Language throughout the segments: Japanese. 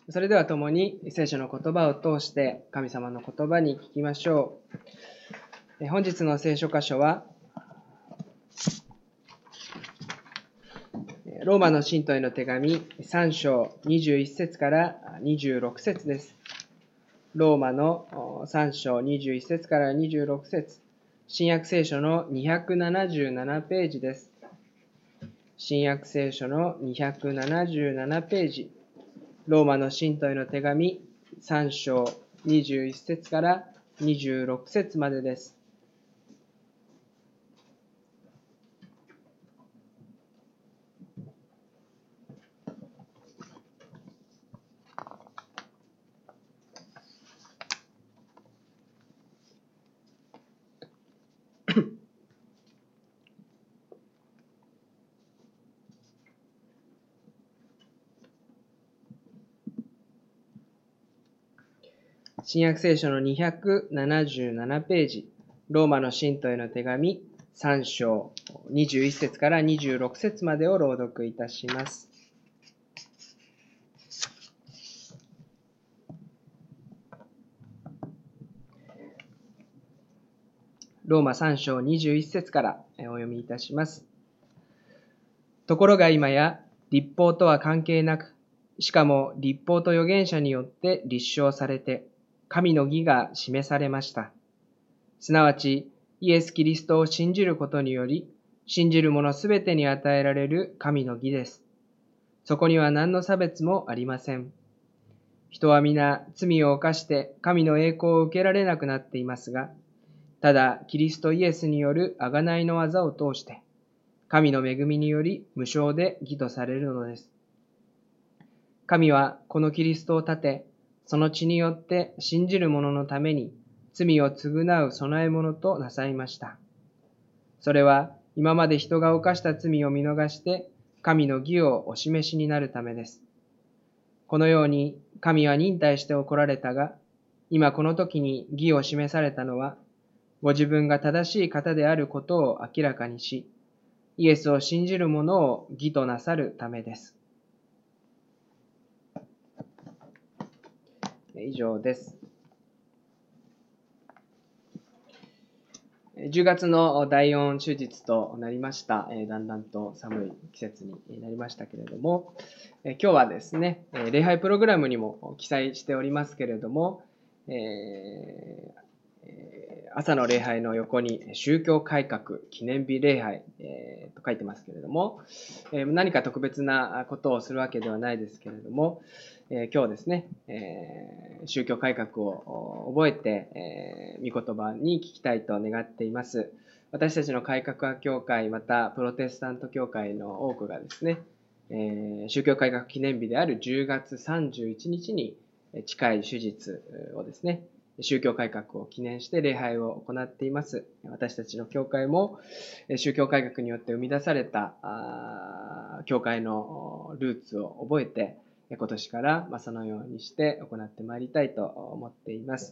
それでは共に聖書の言葉を通して神様の言葉に聞きましょう。本日の聖書箇所はローマの信徒への手紙3章21節から26節です。ローマの3章21節から26節、新約聖書の277ページです。新約聖書の277ページ、ローマの信徒への手紙3章21節から26節までです。新約聖書の277ページ、ローマの信徒への手紙3章21節から26節までを朗読いたします。ローマ3章21節からお読みいたします。ところが今や律法とは関係なく、しかも律法と預言者によって立証されて、神の義が示されました。すなわち、イエス・キリストを信じることにより、信じる者すべてに与えられる神の義です。そこには何の差別もありません。人は皆罪を犯して神の栄光を受けられなくなっていますが、ただキリストイエスによる贖いの技を通して、神の恵みにより無償で義とされるのです。神はこのキリストを立て、その血によって信じる者のために罪を償う備え物となさいました。それは今まで人が犯した罪を見逃して神の義をお示しになるためです。このように神は忍耐して怒られたが、今この時に義を示されたのは、ご自分が正しい方であることを明らかにし、イエスを信じる者を義となさるためです。以上です。10月の第4終日となりました。だんだんと寒い季節になりましたけれども、今日はですね、礼拝プログラムにも記載しておりますけれども、朝の礼拝の横に宗教改革記念日礼拝、と書いてますけれども、何か特別なことをするわけではないですけれども、今日ですね、宗教改革を覚えて、御言葉に聞きたいと願っています。私たちの改革派教会、またプロテスタント教会の多くがですね、宗教改革記念日である10月31日に近い手術をですね、宗教改革を記念して礼拝を行っています。私たちの教会も宗教改革によって生み出された教会のルーツを覚えて、今年からそのようにして行ってまいりたいと思っています。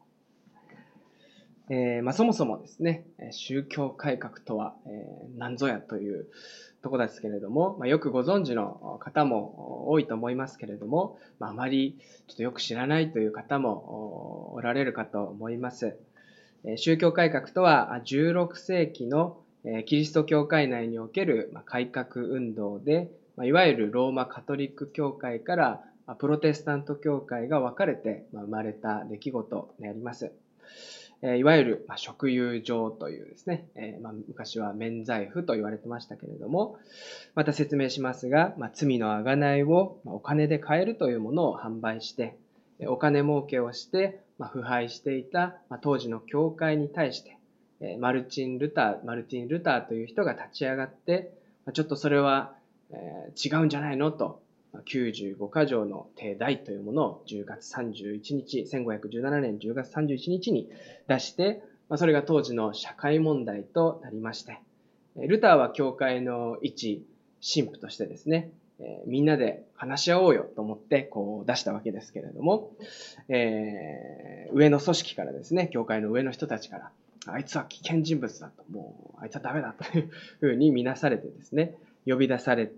そもそもですね、宗教改革とは何ぞやというところですけれども、よくご存知の方も多いと思いますけれども、あまりちょっとよく知らないという方もおられるかと思います。宗教改革とは16世紀のキリスト教会内における改革運動で、いわゆるローマカトリック教会からプロテスタント教会が分かれて生まれた出来事であります。いわゆる贖有状というですね、昔は免罪符と言われてましたけれども、また説明しますが、罪の贖いをお金で買えるというものを販売して、お金儲けをして、腐敗していた当時の教会に対して、マルティン・ルターという人が立ち上がって、ちょっとそれは違うんじゃないのと、95箇条の定題というものを10月31日、1517年10月31日に出して、それが当時の社会問題となりまして、ルターは教会の一神父としてですね、みんなで話し合おうよと思ってこう出したわけですけれども、上の組織からですね、教会の上の人たちから、あいつは危険人物だと、もうあいつはダメだというふうに見なされてですね、呼び出されて、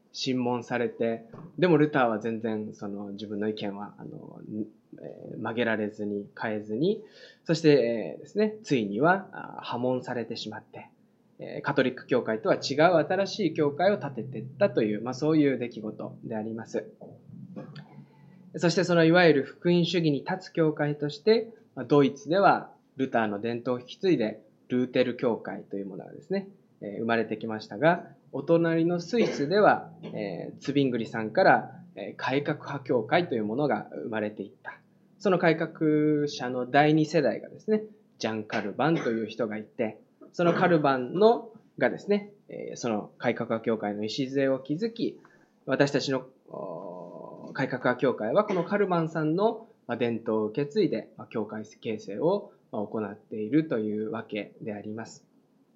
審問されて、でもルターは全然自分の意見は曲げられずに変えずに、そしてですね、ついには破門されてしまって、カトリック教会とは違う新しい教会を建てていったという、そういう出来事であります。そしてそのいわゆる福音主義に立つ教会として、ドイツではルターの伝統を引き継いでルーテル教会というものがですね、生まれてきましたが、お隣のスイスでは、ツビングリさんから改革派教会というものが生まれていった。その改革者の第二世代がですね、ジャン・カルバンという人がいて、そのカルバンがですね、その改革派教会の礎を築き、私たちの改革派教会はこのカルバンさんの伝統を受け継いで教会形成を行っているというわけであります。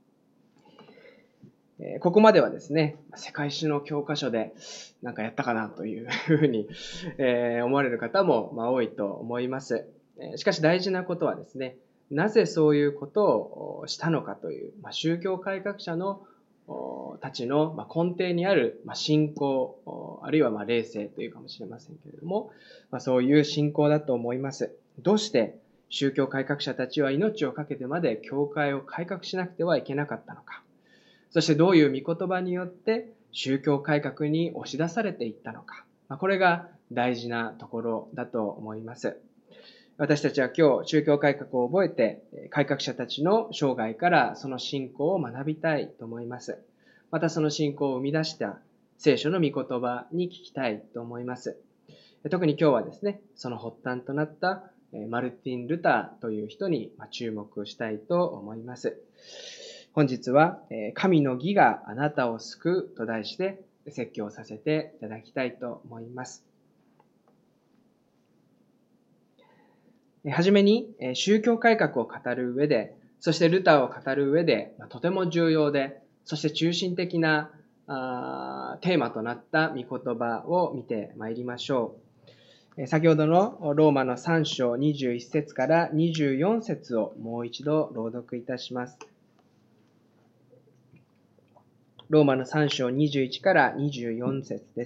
ここまではですね、世界史の教科書でなんかやったかなというふうに思われる方も多いと思います。しかし大事なことはですね、なぜそういうことをしたのかという、宗教改革者のたちの根底にある信仰、あるいは霊性というかもしれませんけれども、そういう信仰だと思います。どうして宗教改革者たちは命を懸けてまで教会を改革しなくてはいけなかったのか。そしてどういう御言葉によって宗教改革に押し出されていったのか。これが大事なところだと思います。私たちは今日宗教改革を覚えて改革者たちの生涯からその信仰を学びたいと思います。またその信仰を生み出した聖書の御言葉に聞きたいと思います。特に今日はですね、その発端となったマルティン・ルターという人に注目したいと思います。本日は神の義があなたを救うと題して説教させていただきたいと思います。はじめに宗教改革を語る上で、そしてルターを語る上でとても重要で、そして中心的なテーマとなった御言葉を見てまいりましょう。先ほどのローマの3章21節から24節をもう一度朗読いたします。ローマの3章21から24節です。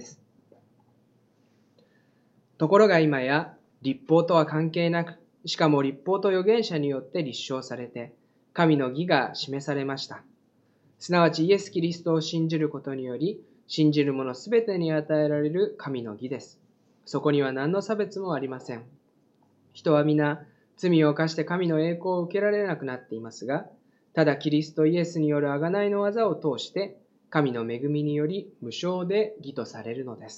ところが今や律法とは関係なく、しかも律法と預言者によって立証されて、神の義が示されました。すなわちイエス・キリストを信じることにより、信じる者すべてに与えられる神の義です。そこには何の差別もありません。人は皆罪を犯して神の栄光を受けられなくなっていますが、ただキリストイエスによる贖いの技を通して、神の恵みにより無償で義とされるのです。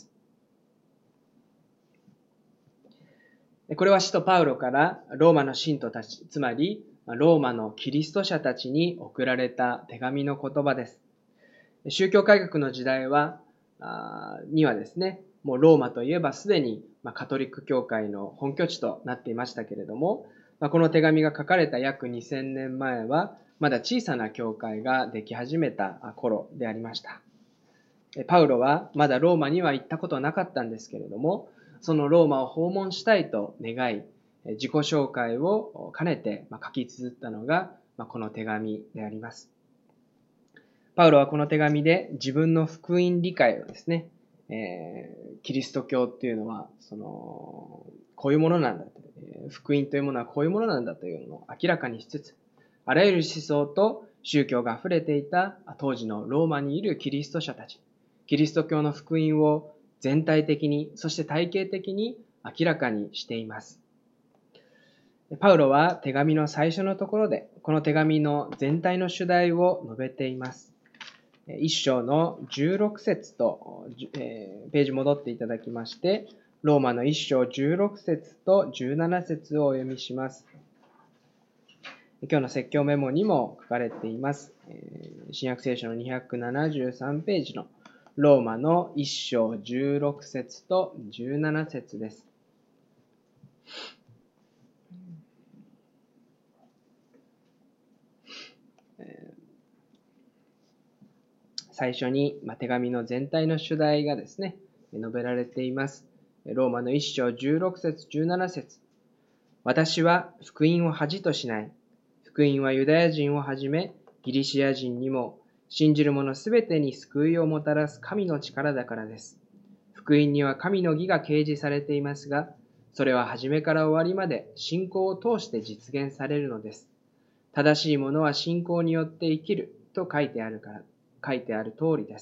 これは使徒パウロからローマの信徒たち、つまりローマのキリスト者たちに送られた手紙の言葉です。宗教改革の時代にはですね、もうローマといえばすでにカトリック教会の本拠地となっていましたけれども、この手紙が書かれた約2000年前は、まだ小さな教会ができ始めた頃でありました。パウロはまだローマには行ったことはなかったんですけれども、そのローマを訪問したいと願い、自己紹介を兼ねて書き綴ったのがこの手紙であります。パウロはこの手紙で自分の福音理解をですね、キリスト教っていうのはこういうものなんだと、福音というものはこういうものなんだというのを明らかにしつつ、あらゆる思想と宗教が溢れていた当時のローマにいるキリスト者たち、キリスト教の福音を全体的に、そして体系的に明らかにしています。パウロは手紙の最初のところで、この手紙の全体の主題を述べています。1章の16節と、ページ戻っていただきまして、ローマの1章16節と17節をお読みします。今日の説教メモにも書かれています。新約聖書の273ページのローマの1章16節と17節です。最初に手紙の全体の主題がですね、述べられています。ローマの1章16節17節。私は福音を恥としない。福音はユダヤ人をはじめ、ギリシア人にも、 信じる者すべてに救いをもたらす神の力だからです。福音には神の義が掲示されていますが、それは初めから終わりまで信仰を通して実現されるのです。正しい者は信仰によって生きると書いてある通りです。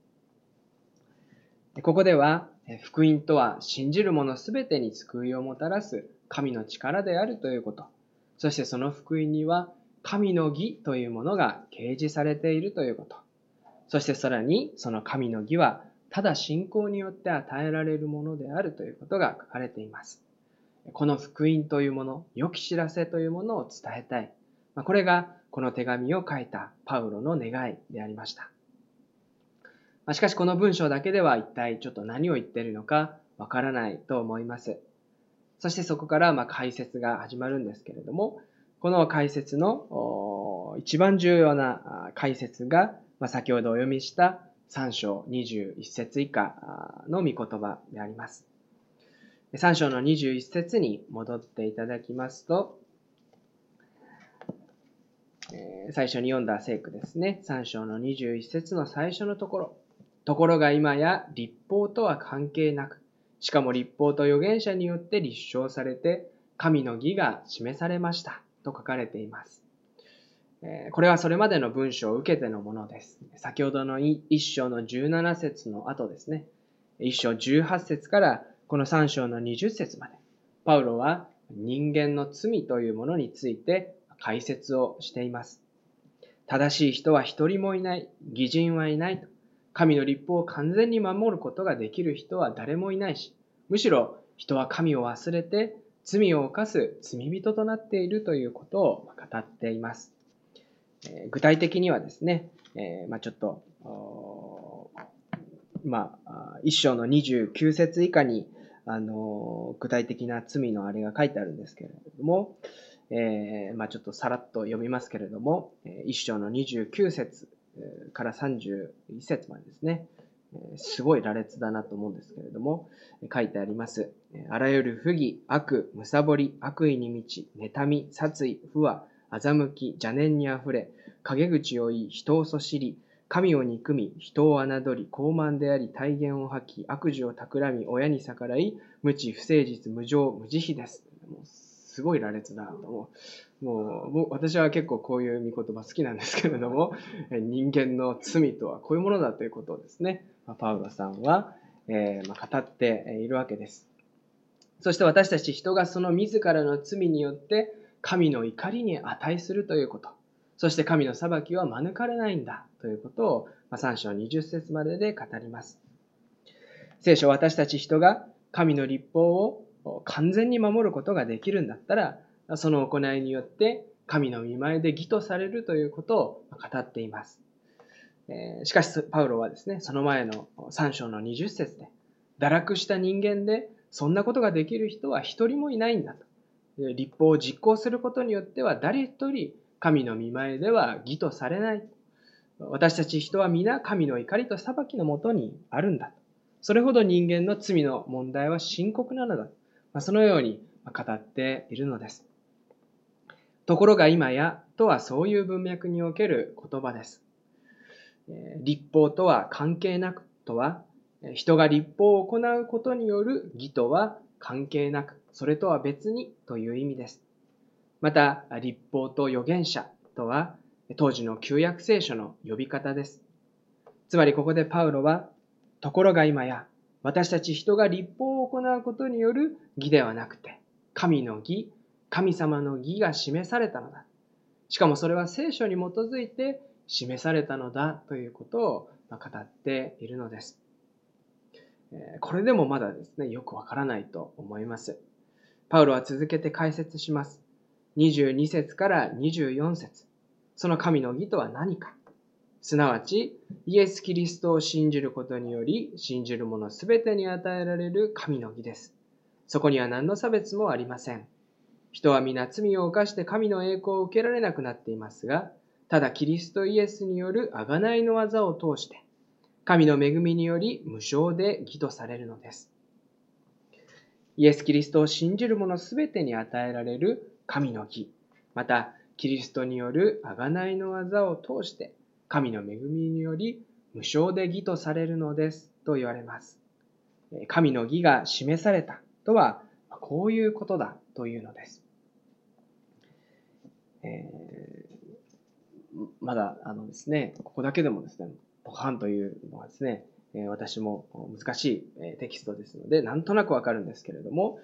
ここでは、福音とは信じる者すべてに救いをもたらす神の力であるということ。そしてその福音には神の義というものが掲示されているということ。そしてさらにその神の義はただ信仰によって与えられるものであるということが書かれています。この福音というもの、良き知らせというものを伝えたい。これがこの手紙を書いたパウロの願いでありました。しかしこの文章だけでは一体ちょっと何を言っているのかわからないと思います。そしてそこから解説が始まるんですけれども、この解説の一番重要な解説が先ほどお読みした3章21節以下の御言葉であります。3章の21節に戻っていただきますと、最初に読んだ聖句ですね。3章の21節の最初のところ。ところが今や律法とは関係なく、しかも律法と預言者によって立証されて、神の義が示されましたと書かれています。これはそれまでの文章を受けてのものです。先ほどの1章の17節の後ですね。1章18節からこの3章の20節まで、パウロは人間の罪というものについて解説をしています。正しい人は一人もいない、義人はいないと。神の律法を完全に守ることができる人は誰もいないし、むしろ人は神を忘れて罪を犯す罪人となっているということを語っています。具体的にはですね、ちょっと、一章の29節以下に、具体的な罪のあれが書いてあるんですけれども、ちょっとさらっと読みますけれども、一章の29節から31節までですね、すごい羅列だなと思うんですけれども、書いてあります。あらゆる不義、悪、貪り、悪意に満ち、妬み、殺意、不和、欺き、邪念にあふれ、陰口を言い、人をそしり、神を憎み、人を侮り、傲慢であり、大言を吐き、悪事を企み、親に逆らい、無知、不誠実、無情、無慈悲です。すごい羅列だと思う。もう私は結構こういう御言葉好きなんですけれども、人間の罪とはこういうものだということをですね、パウロさんは、語っているわけです。そして私たち人がその自らの罪によって神の怒りに値するということ、そして神の裁きは免れないんだということを3章20節までで語ります。聖書は私たち人が神の律法を完全に守ることができるんだったら、その行いによって神の御前で義とされるということを語っています。しかしパウロはですね、その前の3章の20節で、堕落した人間でそんなことができる人は一人もいないんだと。律法を実行することによっては誰一人神の御前では義とされない。私たち人は皆神の怒りと裁きのもとにあるんだ。それほど人間の罪の問題は深刻なのだ。そのように語っているのです。ところが今やとはそういう文脈における言葉です。律法とは関係なくとは、人が律法を行うことによる義とは関係なく、それとは別にという意味です。また、律法と預言者とは、当時の旧約聖書の呼び方です。つまりここでパウロは、ところが今や、私たち人が律法を行うことによる義ではなくて、神の義、神様の義が示されたのだ。しかもそれは聖書に基づいて示されたのだということを語っているのです。これでもまだですね、よくわからないと思います。パウロは続けて解説します。22節から24節。その神の義とは何か。すなわち、イエス・キリストを信じることにより、信じる者すべてに与えられる神の義です。そこには何の差別もありません。人は皆罪を犯して神の栄光を受けられなくなっていますが、ただキリストイエスによる贖いの技を通して、神の恵みにより無償で義とされるのです。イエス・キリストを信じる者すべてに与えられる神の義、またキリストによる贖いの技を通して、 神の恵みにより無償で義とされるのですと言われます。神の義が示されたとは、こういうことだというのです。まだですね、ここだけでもですね、ポカンというのはですね、私も難しいテキストですので、なんとなくわかるんですけれども、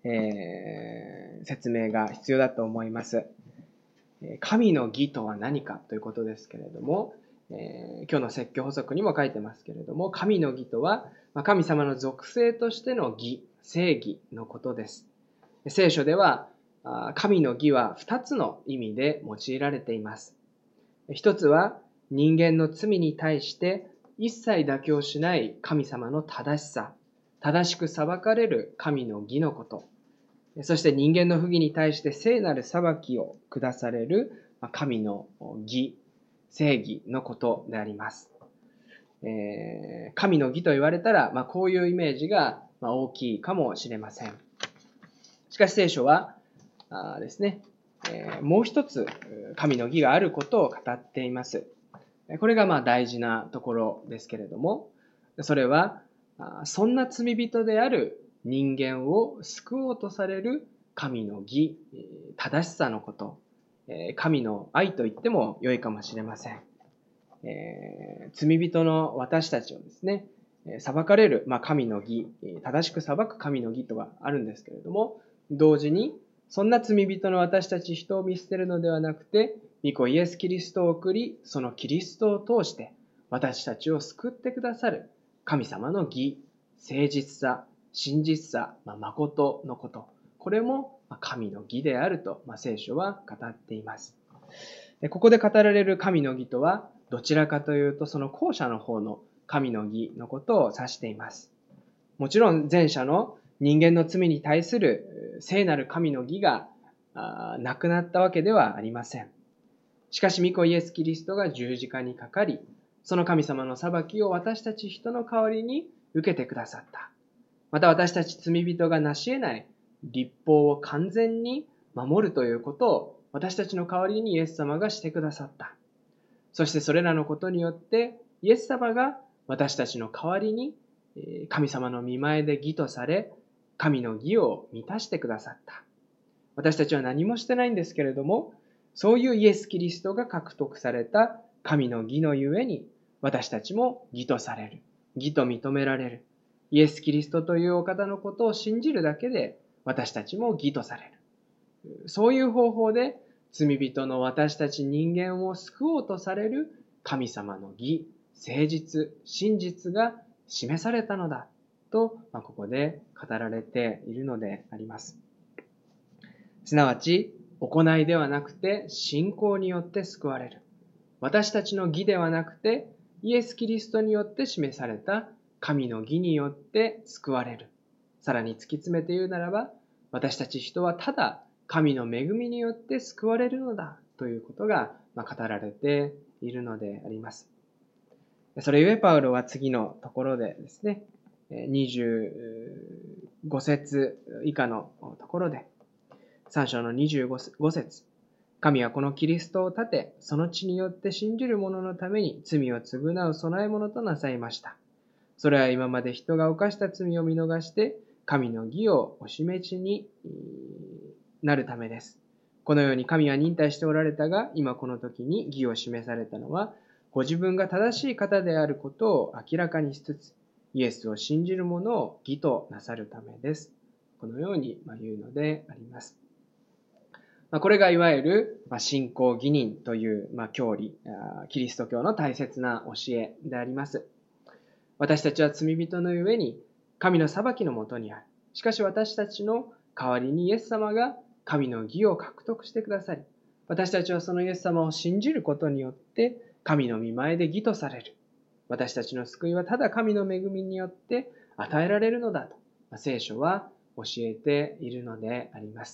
説明が必要だと思います。神の義とは何かということですけれども、今日の説教補足にも書いてますけれども、神の義とは、神様の属性としての義、正義のことです。聖書では、神の義は2つの意味で用いられています。一つは、人間の罪に対して一切妥協しない神様の正しさ、正しく裁かれる神の義のこと。そして人間の不義に対して聖なる裁きを下される神の義、正義のことであります。神の義と言われたら、こういうイメージが大きいかもしれません。しかし聖書はですね、もう一つ神の義があることを語っています。これが大事なところですけれども、それはそんな罪人である人間を救おうとされる神の義、正しさのこと、神の愛と言っても良いかもしれません。罪人の私たちをですね、裁かれる、神の義、正しく裁く神の義とはあるんですけれども、同時にそんな罪人の私たち人を見捨てるのではなくて、御子イエス・キリストを送り、そのキリストを通して私たちを救ってくださる神様の義、誠実さ、真実さ、誠のこと。これも神の義であると聖書は語っています。ここで語られる神の義とは、どちらかというとその後者の方の神の義のことを指しています。もちろん前者の人間の罪に対する聖なる神の義がなくなったわけではありません。しかし御子イエス・キリストが十字架にかかり、その神様の裁きを私たち人の代わりに受けてくださった。また私たち罪人が成し得ない律法を完全に守るということを私たちの代わりにイエス様がしてくださった。そしてそれらのことによってイエス様が私たちの代わりに神様の御前で義とされ、神の義を満たしてくださった。私たちは何もしてないんですけれども、そういうイエス・キリストが獲得された神の義のゆえに、私たちも義とされる。義と認められる。イエス・キリストというお方のことを信じるだけで、私たちも義とされる。そういう方法で、罪人の私たち人間を救おうとされる神様の義、誠実、真実が示されたのだと、ここで語られているのであります。すなわち、行いではなくて信仰によって救われる。私たちの義ではなくて、イエス・キリストによって示された神の義によって救われる。さらに突き詰めて言うならば、私たち人はただ神の恵みによって救われるのだということが語られているのであります。それゆえパウロは次のところでですね、25節以下のところで、3章の25節、神はこのキリストを立て、その血によって信じる者のために罪を償う備え物となさいました。それは今まで人が犯した罪を見逃して、神の義をお示しになるためです。このように神は忍耐しておられたが、今この時に義を示されたのは、ご自分が正しい方であることを明らかにしつつ、イエスを信じる者を義となさるためです。このように言うのであります。これがいわゆる信仰義人という教理、キリスト教の大切な教えであります。私たちは罪人のゆえに神の裁きのもとにある。しかし私たちの代わりにイエス様が神の義を獲得してくださり、私たちはそのイエス様を信じることによって神の御前で義とされる。私たちの救いはただ神の恵みによって与えられるのだと、聖書は教えているのであります。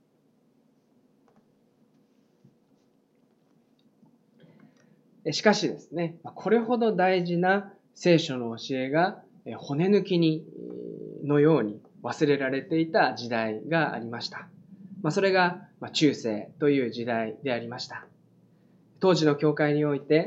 しかしですね、これほど大事な聖書の教えが骨抜きのように忘れられていた時代がありました。それが中世という時代でありました。当時の教会において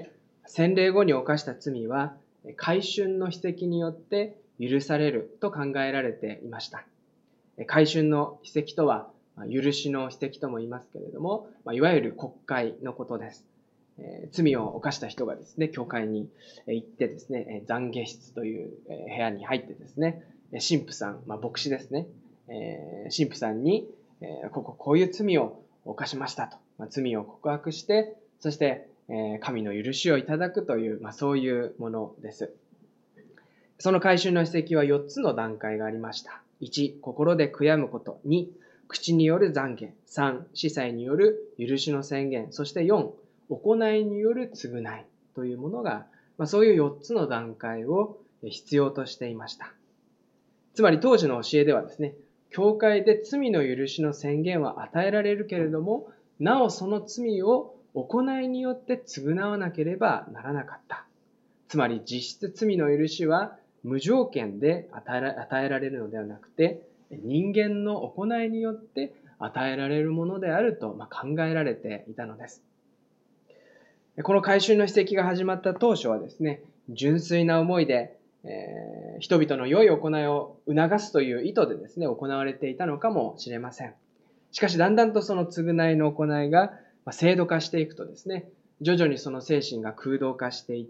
洗礼後に犯した罪は、改悛の秘跡によって許されると考えられていました。改悛の秘跡とは、許しの秘跡とも言いますけれども、いわゆる国会のことです。罪を犯した人がですね、教会に行ってですね、懺悔室という部屋に入ってですね、神父さん、牧師ですね、神父さんに、こういう罪を犯しましたと、罪を告白して、そして、神の許しをいただくという、そういうものです。その改悛の秘跡は4つの段階がありました。1、心で悔やむこと。2、口による懺悔。3、司祭による許しの宣言。そして4、行いによる償いというものが、そういう4つの段階を必要としていました。つまり当時の教えではですね、教会で罪の許しの宣言は与えられるけれども、なおその罪を行いによって償わなければならなかった。つまり実質罪の許しは無条件で与えられるのではなくて、人間の行いによって与えられるものであると考えられていたのです。この改悛の秘跡が始まった当初はですね、純粋な思いで、人々の良い行いを促すという意図でですね、行われていたのかもしれません。しかしだんだんとその償いの行いが制度化していくとですね、徐々にその精神が空洞化していって、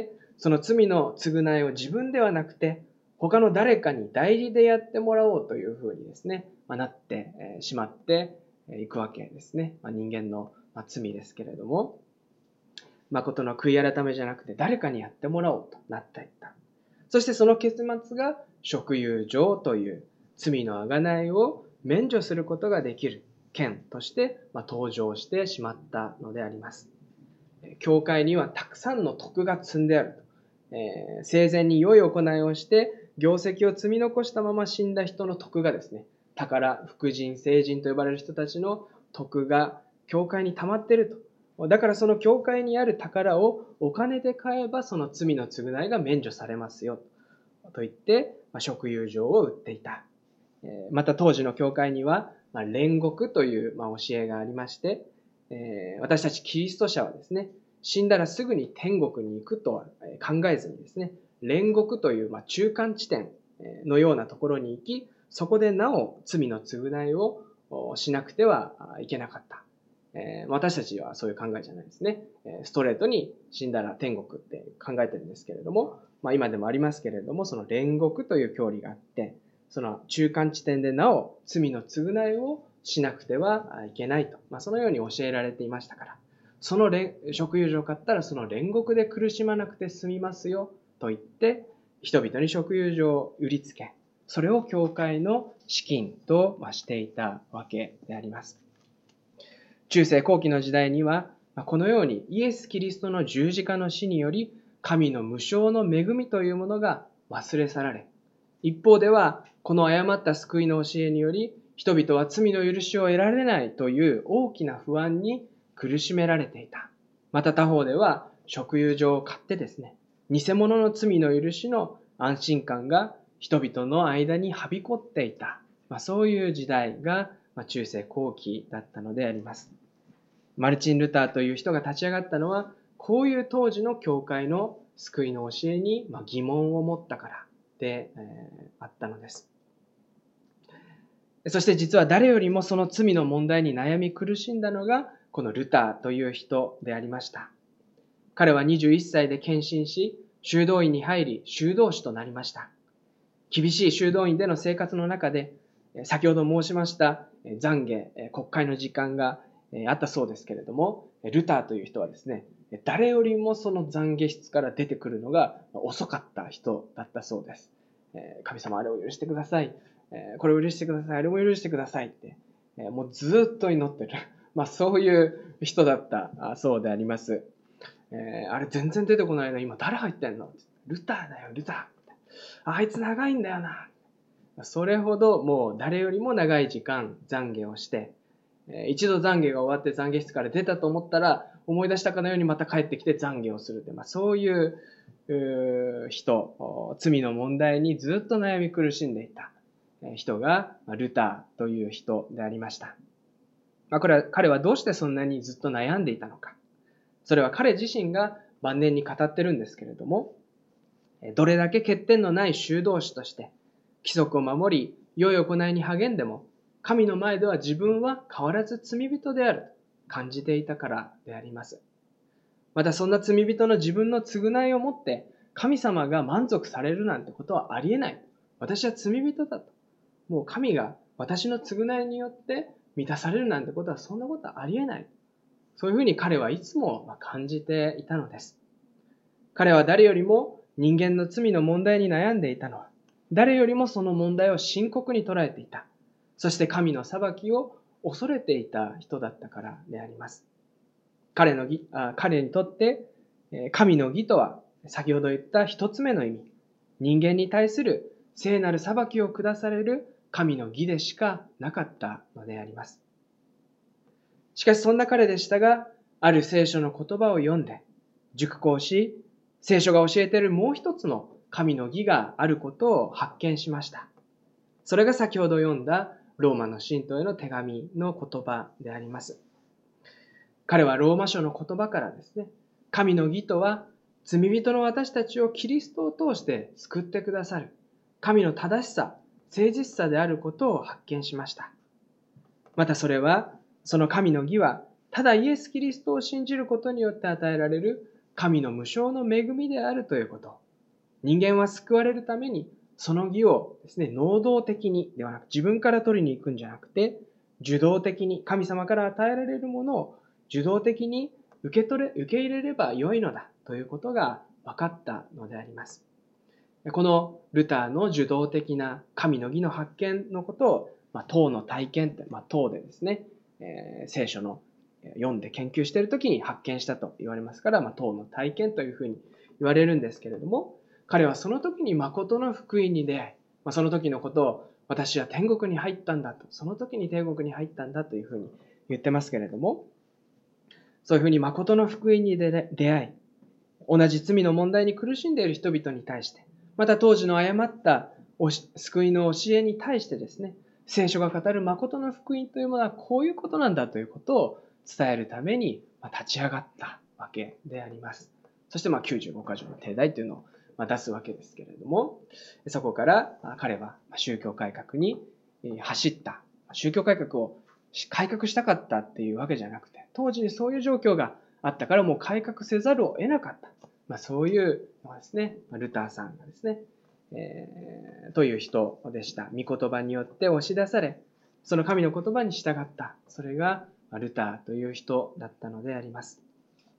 その罪の償いを自分ではなくて、他の誰かに代理でやってもらおうというふうにですね、なってしまっていくわけですね。人間の罪ですけれども、誠の悔い改めじゃなくて誰かにやってもらおうとなっていった。そしてその結末が贖宥錠という罪の贖いを免除することができる剣として登場してしまったのであります。教会にはたくさんの徳が積んであると。生前に良い行いをして業績を積み残したまま死んだ人の徳がですね、宝、福神、聖人と呼ばれる人たちの徳が教会に溜まっていると。だからその教会にある宝をお金で買えばその罪の償いが免除されますよと言って贖宥錠を売っていた。また当時の教会には煉獄という教えがありまして、私たちキリスト者はですね、死んだらすぐに天国に行くとは考えずにですね、煉獄という中間地点のようなところに行き、そこでなお罪の償いをしなくてはいけなかった。私たちはそういう考えじゃないですね。ストレートに死んだら天国って考えてるんですけれども、今でもありますけれども、その煉獄という教理があって、その中間地点でなお罪の償いをしなくてはいけないと、そのように教えられていましたから、その贖宥錠を買ったらその煉獄で苦しまなくて済みますよと言って、人々に贖宥錠を売りつけ、それを教会の資金としていたわけであります。中世後期の時代には、このようにイエス・キリストの十字架の死により、神の無償の恵みというものが忘れ去られ、一方では、この誤った救いの教えにより、人々は罪の許しを得られないという大きな不安に苦しめられていた。また他方では、贖宥錠を買ってですね、偽物の罪の許しの安心感が人々の間にはびこっていた。そういう時代が中世後期だったのであります。マルチン・ルターという人が立ち上がったのは、こういう当時の教会の救いの教えに疑問を持ったからであったのです。そして実は誰よりもその罪の問題に悩み苦しんだのが、このルターという人でありました。彼は21歳で献身し、修道院に入り、修道士となりました。厳しい修道院での生活の中で、先ほど申しました懺悔、国会の時間があったそうですけれども、ルターという人はですね、誰よりもその懺悔室から出てくるのが遅かった人だったそうです。神様あれを許してください。これを許してください。あれも許してくださいって、もうずっと祈ってる。そういう人だったそうであります。あれ全然出てこないな。今誰入ってんの？ルターだよ、ルター。あいつ長いんだよな。それほどもう誰よりも長い時間懺悔をして、一度懺悔が終わって懺悔室から出たと思ったら、思い出したかのようにまた帰ってきて懺悔をするって、そういう人、罪の問題にずっと悩み苦しんでいた人がルターという人でありました。彼はどうしてそんなにずっと悩んでいたのか。それは彼自身が晩年に語ってるんですけれども、どれだけ欠点のない修道士として、規則を守り、良い行いに励んでも、神の前では自分は変わらず罪人であると感じていたからであります。またそんな罪人の自分の償いをもって、神様が満足されるなんてことはありえない。私は罪人だと。もう神が私の償いによって満たされるなんてことはそんなことはありえない。そういうふうに彼はいつも感じていたのです。彼は誰よりも人間の罪の問題に悩んでいたのは、誰よりもその問題を深刻に捉えていた。そして神の裁きを恐れていた人だったからであります。彼にとって神の義とは先ほど言った一つ目の意味、人間に対する聖なる裁きを下される神の義でしかなかったのであります。しかしそんな彼でしたが、ある聖書の言葉を読んで熟考し、聖書が教えているもう一つの神の義があることを発見しました。それが先ほど読んだローマの信徒への手紙の言葉であります。彼はローマ書の言葉からですね、神の義とは罪人の私たちをキリストを通して救ってくださる神の正しさ、誠実さであることを発見しました。またそれは、その神の義は、ただイエス・キリストを信じることによって与えられる神の無償の恵みであるということ。人間は救われるために、その義をですね、能動的にではなく、自分から取りに行くんじゃなくて、受動的に、神様から与えられるものを受動的に受け入れれば良いのだということが分かったのであります。このルターの受動的な神の義の発見のことを、当の体験って、当でですね、聖書の読んで研究しているときに発見したと言われますから、当の体験というふうに言われるんですけれども、彼はその時に誠の福音に出会い、その時のことを私は天国に入ったんだと、その時に天国に入ったんだというふうに言ってますけれども、そういうふうに誠の福音に出会い、同じ罪の問題に苦しんでいる人々に対して、また当時の誤った救いの教えに対してですね、聖書が語る誠の福音というものはこういうことなんだということを伝えるために立ち上がったわけであります。そして95箇条の定題というのを出すわけですけれども、そこから彼は宗教改革に走った。宗教改革を改革したかったっていうわけじゃなくて、当時にそういう状況があったからもう改革せざるを得なかった。そういうのがですね、ルターさんがですね、という人でした。御言葉によって押し出され、その神の言葉に従った。それがルターという人だったのであります。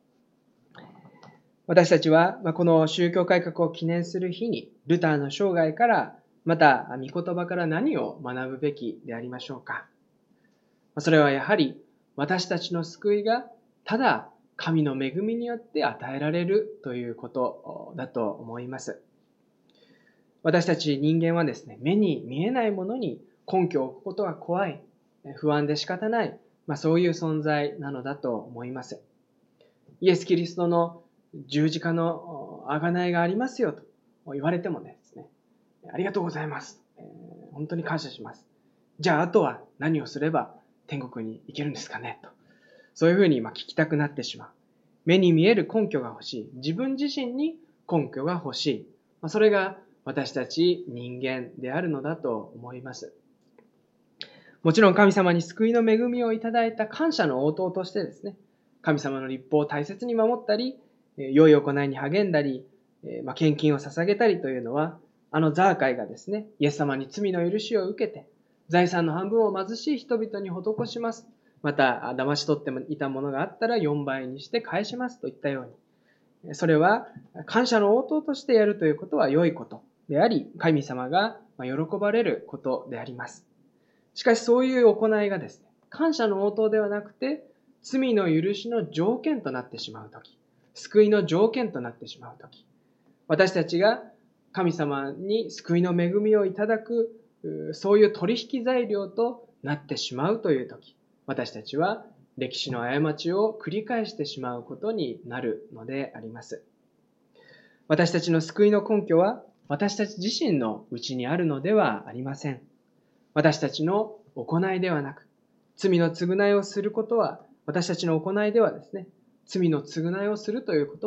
私たちはこの宗教改革を記念する日に、ルターの生涯から、また御言葉から何を学ぶべきでありましょうか。それはやはり私たちの救いがただ神の恵みによって与えられるということだと思います。私たち人間はですね、目に見えないものに根拠を置くことが怖い、不安で仕方ない、そういう存在なのだと思います。イエス・キリストの十字架の贖いがありますよと言われてもですね、ありがとうございます。本当に感謝します。じゃああとは何をすれば天国に行けるんですかねと。そういうふうに聞きたくなってしまう。目に見える根拠が欲しい。自分自身に根拠が欲しい。それが私たち人間であるのだと思います。もちろん神様に救いの恵みをいただいた感謝の応答としてですね、神様の律法を大切に守ったり、良い行いに励んだり、献金を捧げたりというのは、ザーカイがですね、イエス様に罪の許しを受けて、財産の半分を貧しい人々に施します。また、騙し取っていたものがあったら4倍にして返しますといったように、それは感謝の応答としてやるということは良いことであり、神様が喜ばれることであります。しかしそういう行いがですね、感謝の応答ではなくて、罪の許しの条件となってしまうとき、救いの条件となってしまうとき、私たちが神様に救いの恵みをいただく、そういう取引材料となってしまうというとき、私たちは歴史の過ちを繰り返してしまうことになるのであります。私たちの救いの根拠は私たち自身のうちにあるのではありません。私たちの行いではなく、罪の償いをすることは、私たちの行いではですね、罪の償いをするということは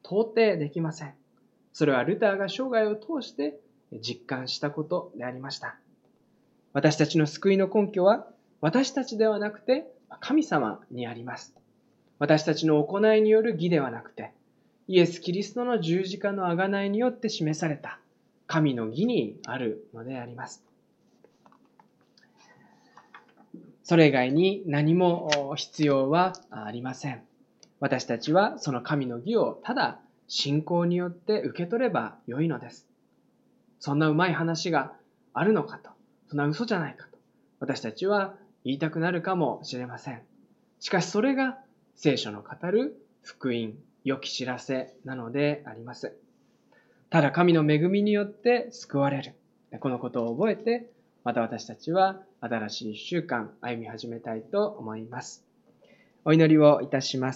到底できません。それはルターが生涯を通して実感したことでありました。私たちの救いの根拠は私たちではなくて神様にあります。私たちの行いによる義ではなくて、イエス・キリストの十字架の贖いによって示された神の義にあるのであります。それ以外に何も必要はありません。私たちはその神の義をただ信仰によって受け取ればよいのです。そんなうまい話があるのかと、そんな嘘じゃないかと、私たちは言いたくなるかもしれません。しかしそれが聖書の語る福音、良き知らせなのであります。ただ神の恵みによって救われる。このことを覚えて、また私たちは新しい1週間歩み始めたいと思います。お祈りをいたします。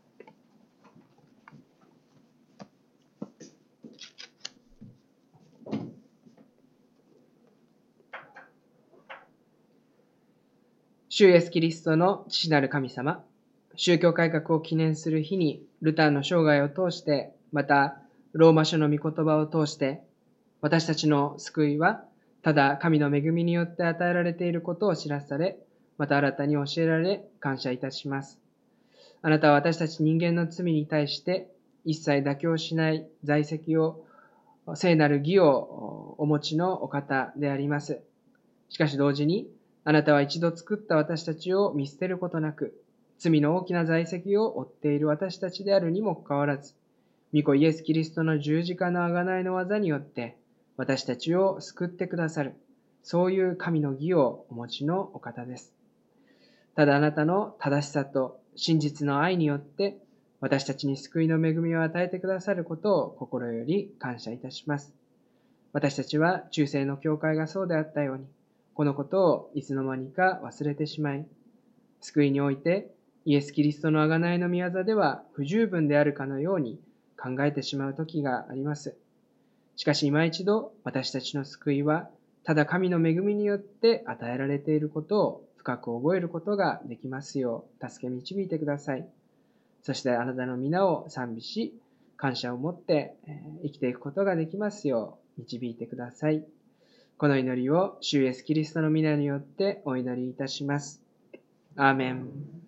主イエスキリストの父なる神様、宗教改革を記念する日にルターの生涯を通して、またローマ書の御言葉を通して、私たちの救いはただ神の恵みによって与えられていることを知らされ、また新たに教えられ感謝いたします。あなたは私たち人間の罪に対して一切妥協しない在籍を、聖なる義をお持ちのお方であります。しかし同時に、あなたは一度作った私たちを見捨てることなく、罪の大きな在籍を負っている私たちであるにもかかわらず、御子イエス・キリストの十字架の贖いの技によって、私たちを救ってくださる、そういう神の義をお持ちのお方です。ただあなたの正しさと真実の愛によって、私たちに救いの恵みを与えてくださることを心より感謝いたします。私たちは中世の教会がそうであったように、このことをいつの間にか忘れてしまい、救いにおいてイエス・キリストの贖いの御業では不十分であるかのように考えてしまう時があります。しかし今一度私たちの救いはただ神の恵みによって与えられていることを深く覚えることができますよう助け導いてください。そしてあなたの皆を賛美し、感謝を持って生きていくことができますよう導いてください。この祈りを主イエスキリストの皆によってお祈りいたします。アーメン。